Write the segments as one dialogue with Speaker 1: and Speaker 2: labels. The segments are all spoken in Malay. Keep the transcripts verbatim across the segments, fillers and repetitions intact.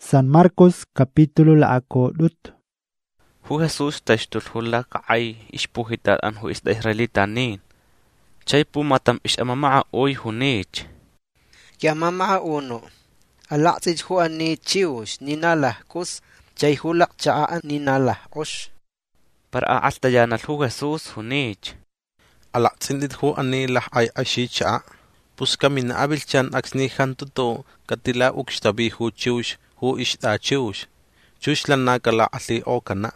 Speaker 1: San Marcos capítulo la akodut.
Speaker 2: Hu Jesus tashtul hula ka'ay ishpuhitat an hu isda Israelitanin. Chay pu matam ish amamaa oy hunich.
Speaker 3: Kya mama uno. Alaksid hu ani chius ninalah kus chay hulak chaan ninalah osh.
Speaker 2: Para aaltayanal hu Jesus hunich.
Speaker 4: Alaksindit hu ani lah ay ashi cha. Pus kami na abilchan aksni hantuto katila ukshtabi hu chius hu ishda chius. Chius lan nakala ali o kana.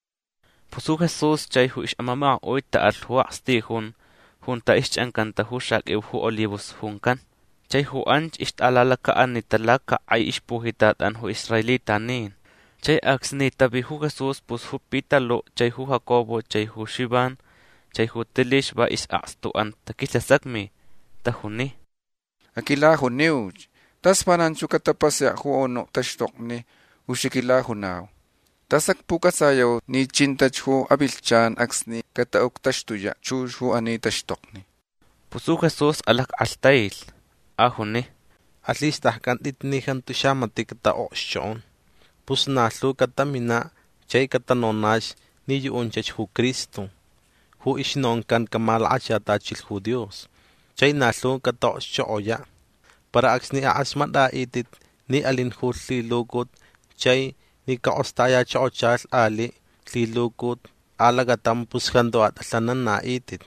Speaker 2: Pusu Jesus chay hu ish amamaa oy taal hu astihun. Hunta ish ankanta hu shak iw hu olivos hunkan. Chay hu anch ish alalakaan ni talaka ay ishpuhitat an hu Israelitanin. Chay aksni tabi hu Jesus pus hu pitalo chay hu Jacobo chay hu Shiban. Chay hu tilish ba is akstuan takisasakmi. Tahuni.
Speaker 5: Akila huniuj. Tas pananchu katapasya hu ono tashtokni. Ushikila hunaw. Tasak pukasayaw ni chintach hu abilchan aksni kataok tashtuya chush hu ani tashtokni.
Speaker 2: Pusu Jesus alak altail. Ahuni.
Speaker 4: Alis tahkan itni hantu shamati kata oshon. Pus nalu katamina chay katanonash ni yuunchach hu Kristo. Hu ishnonkan kamal achatachil hu Dios. Chay nalu kata oshoya. Para aksni aasmada itit ni alin hu lilugot chay ni kaostaya chochal ali lilugot alagatam pushando at alanan na itit.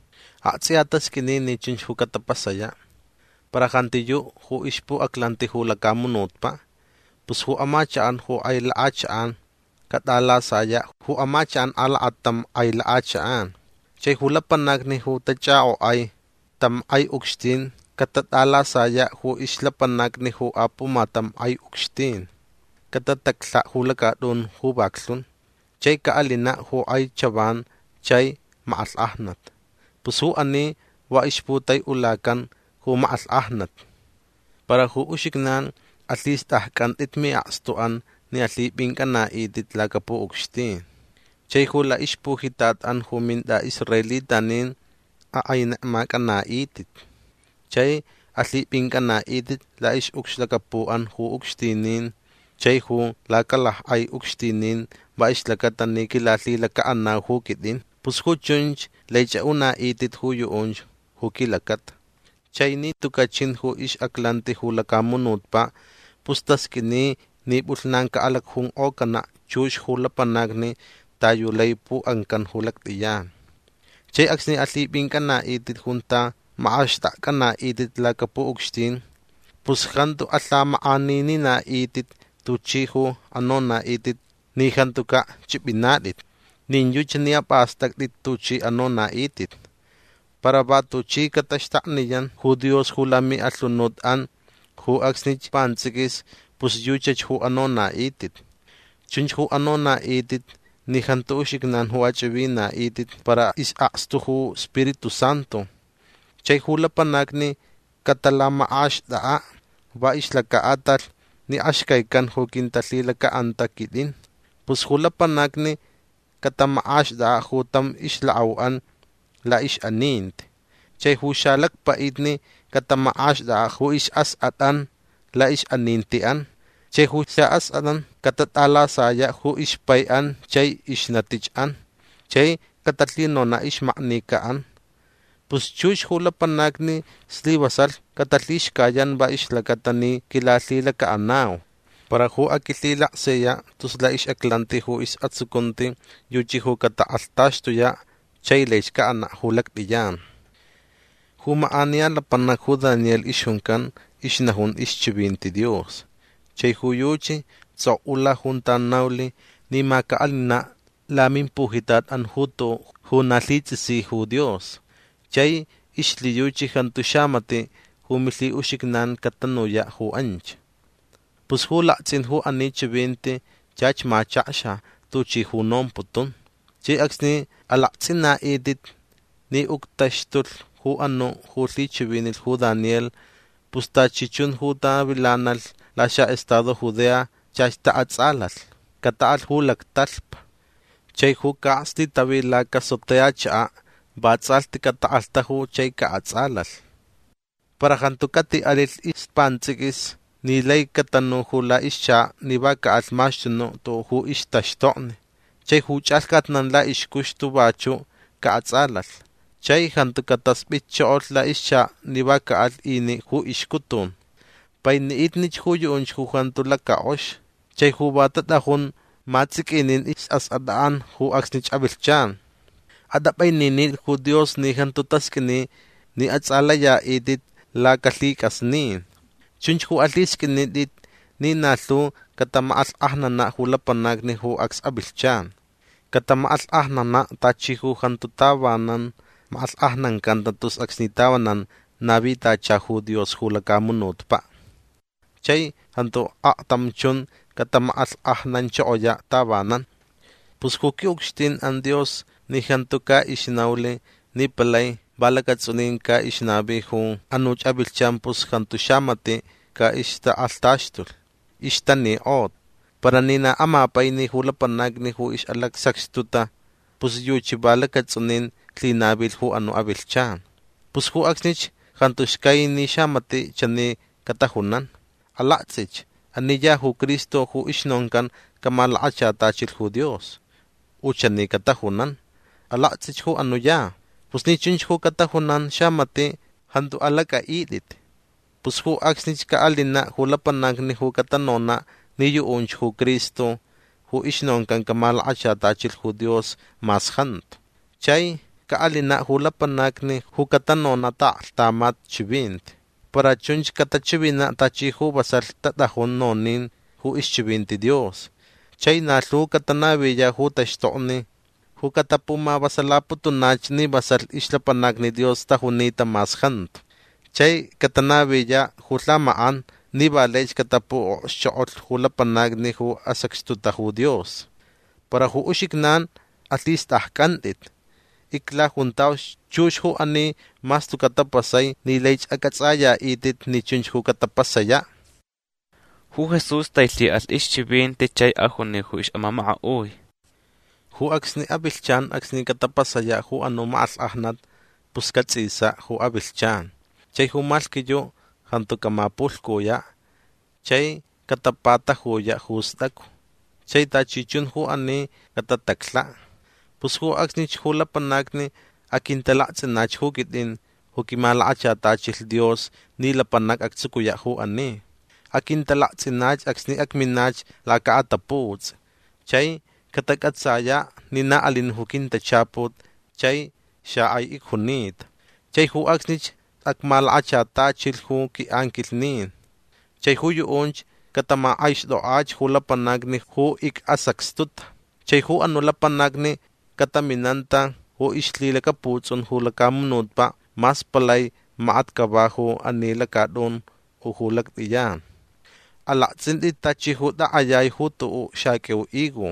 Speaker 4: Atsiatas kini ni chinch hu katapasaya. Para kantiyo hu ishpu aklanti hu lakamunot pa. Pus hu amachaan hu ay laachaan katala saya hu amachaan ala atam ay laachaan. Chay hulapanag ni hu tachao ay tam ay ukstin katatala saya hu islapanag ni hu apu matam ay ukstin. Katatakla hulaka dun hu bakslun. Chay kaalina hu ay chaban chay maalahnat. Pus hu ani wa ishputay ulakan hu maalahnat. Para hu ushiknan at least ahkan itmi akstuan ni alipin ka na itit laka po ukstin. Chay hula ishpuhitat an huminda Israelitanin aay na maka na itit. Chay alipin ka na itit la ish uks laka po an hu ukstinin. Chay hu lakalah ay ukstinin ba ish lakatan ni kilali laka anaw hu kitin. Pus hu chunch laycha una itit hu yuunch hu kilakat. Chay ni tukachin hu ish aklanti hu lakamunot pa. Pustas kini ni bulnang kaalak hung o kana chush hula panagni tayo lay po ang kan hulak diyan. Chay aksni alipin ka na itit hunta maashta ka na itit laka po ukstin. Puskanto atla maanini na itit tuchiho ano na itit ni hanto ka chipinatit. Ninyo chaniya pastak dit tuchi ano na itit. Para ba tuchi katashta niyan hu Dios hulami alunodan hu aksni pansikis pus yuchach hu ano na itit. Chunch hu ano na itit ni hanto ushiknan hu achawi na itit para is-akstu hu Espiritu Santo. Chay hula panagni katalama ash daa ba islaka atal ni ashkay kan hu kintalila ka antakidin. Pus hula panagni katama ash daa hu tam islaawan la ish anint. Chay hu shalak paidni katama ash daa hu ish as-atan la ish anintian. Chay hu siya as-atan katatala saya hu ish payan chay ish natichan. Chay katatlino na ish maknikaan. Pus chush hula panagni slibasal katalish kayan ba ish lakatani kilalila ka anaw. Para hu akilila siya tusla ish aklanti hu is atsukunti yuchi hu kataaltash tuya chay leish ka ana hulak diyan. Humaaniya la panag hu Daniel ishunkan ishnahun ischibinti Dios. Chay hu yuchi tsa ula juntan nauli ni makaalina lamin puhitat an huto hu nalitsisi hu Dios. Chay ishli yuchi hantu shamati hu mili ushiknan katanuya hu anch. Pus hu laksin hu ani chibinti chach machasha tuchi hu nomputun. Chay aksni alaksin na edit ni uktashtul hu ano hu li chibinil hu Daniel pus ta chichun hu ta bilanal la sha estado Judea chach ta atsalal kataal hu laktalp. Chay hu kaasti tabila kasotea cha batsalti kataalta hu chay ka atsalal. Para kantukati alil ispantzikis ni lay katanu hula isha ni baka almashtuno to hu ishtashto'ni. Chay hu chalkatnan la ishkushtu bachu ka atsalal. Chay hantu katasbitcho'ol la isha ni baka al ini hu ishkutun. Pay ni itnich hu yuunch hu hantu la kaosh. Chay hu batatahun matzikinin is as adaan hu aksnich abilchan. Adapay ninil hu Dios ni hantu taskini ni atsalaya idit la kalikasnin. Chunch hu aliskinit it ni nalu katamaal ahnana hu lapanag ni hu aks abilchan. Katamaal ahnana tachi hu hantu tawanan maal ahnan kantatus aksnitawanan nabi tacha hu Dios hu lakamunot pa. Chay hantu aqtamchun katamaal ahnan choya tawanan. Pus hu kiukstin an Dios ni hantu ka isnauli ni palay balakatsunin ka isnabi hu anuch abilchan pus hantu shamati ka ishta altashtul. Ishta ni ot. Para nina amapay ni hu lapanag ni hu ish alag sakstuta pus yuchi balakatsunin klinabil hu anu abilchan. Pus hu aksnich hantushkay ni shamati chani katahunan. Alatsich aniya hu Kristo hu ishnonkan kamalacha tachil hu Dios. Uchani katahunan. Alatsich hu anu ya. Pus ni chunch hu katahunan shamati hantu alaka idit. Pus hu aksnich ka alina hu lapanag ni hu katanona ni yuunch hu Kristo hu ishnonkan kamalacha tachil hu Dios mas hant. Chay ka alina hu lapanag ni hu katanona ta tamat chibint. Para chunch katachibina tachi hu basal tatahun nonin hu ischibinti Dios. Chay nalu katanabiya hu tashtoni hu katapuma basalaputunach ni basal islapanag ni Dios tahunita mas hant. Chay katanabiya hu lamaan ni balech katapu shoot hu lapanag ni hu asakstuta hu Dios. Para hu ushiknan at least ahkandit. Ikla huntaw chush hu ani mas tu katapasay ni lech akatsaya itit ni chunch hu katapasaya.
Speaker 2: Hu Jesus taili al ischibin te chay ahun ni hu ish amamaa uy.
Speaker 4: Hu aksni abilchan aksni katapasaya hu anu maal ahnat puskatsisa hu abilchan. Chay hu malkiyo hantu kamapulkuya. Chay katapata huya husdaku. Chay tachichun hu ani katatakla. Pus hu aksnich hu lapanagni akintalaksinach hu kitin hu kimalacha tachil Dios ni lapanag aktsukuya hu ani. Akintalaksinach aksni akminach laka ataputs. Chay katakatsaya ni naalin hu kintachaput chay siya ay ikhunit. Chay hu aksnich akmalacha tachil hu ki ankilnin. Chay hu yuunch katama aish doach hu lapanagni hu ik asakstut. Chay hu anu lapanagni kataminanta hu ishlila kaputsun hu lakamunod pa mas palay maat kabaho anila kadon o hulak diyan. Alaksin di tachi hu da ayay hu tuu siya igo.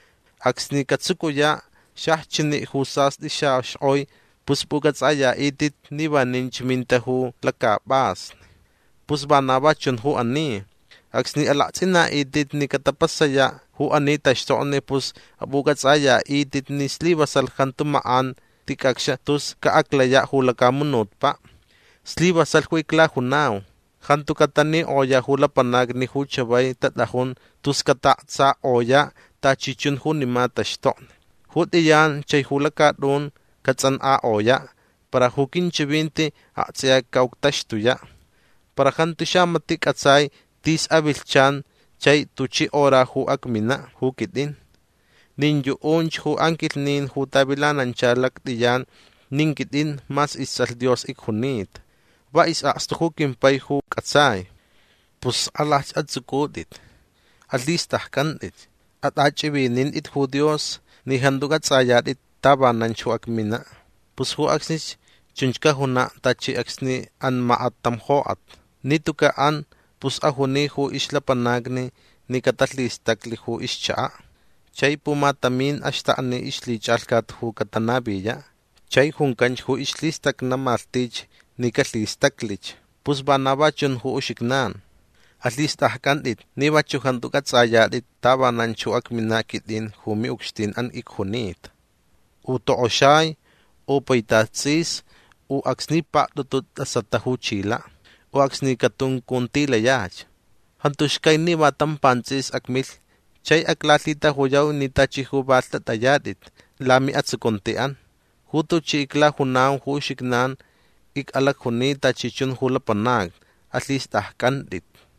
Speaker 4: Aksni katsukuya siya chini husas di siya oy puspugats aya itit ni banin chiminta hu lakabas. Pusbanabachun hu ani. Aksni alaksin na itit ni katapasaya hu ani tashtoon ni pus abugats aya itit ni slibasal kantumaan tikaksya tus kaaklaya hu lakamunod pa. Slibasal hu ikla hunaw. Kantu katani oya hu lapanag ni hu chabay tatahon tus katatsa oya tachichun hu ni matashtoon. Hu diyan chay hu lakadon katsan a oya para hu kinchibinti atsaya kauktashtuya. Para kantu siya matik atsay tis abilchan chay tuchi ora hu akmina hu kitin. Ninyo onch hu ankilnin hu tabilanan chalak diyan ning kitin mas isal Dios ikhunit. Ba is asto hu kimpay hu katsay. Pus alach at sukudit. At least ahkandit. At achibinin it hu Dios ni handugat sayat it tabanan hu akmina. Pus hu aksnis chunchka huna tachi aksni an maatam hoat. Nito ka an pus ahuni hu islapanagni ni katatlistakli hu ischa. Chay pumatamin ashta ani islichalkat hu katanabiya. Chay hunkanch hu islistak na martich ni katlistaklich. Pus banabachun hu ushiknan. At least ahkandit ni bachuhan tu katsayadit tabanan chu akminakitin hu miukstin an ikhunit. U tooshay, u paitatsis, u aksni pa tutut asatahu chila. O aksni katong kuntilayach. Hantushkay ni matam pansis akmil, chay aklalita huyaw ni tachihubalta tayadit, lami atsukontian. Huto chikla hunaw hushiknan, ik alak huni tachichun hulapanag, at least ahkandit.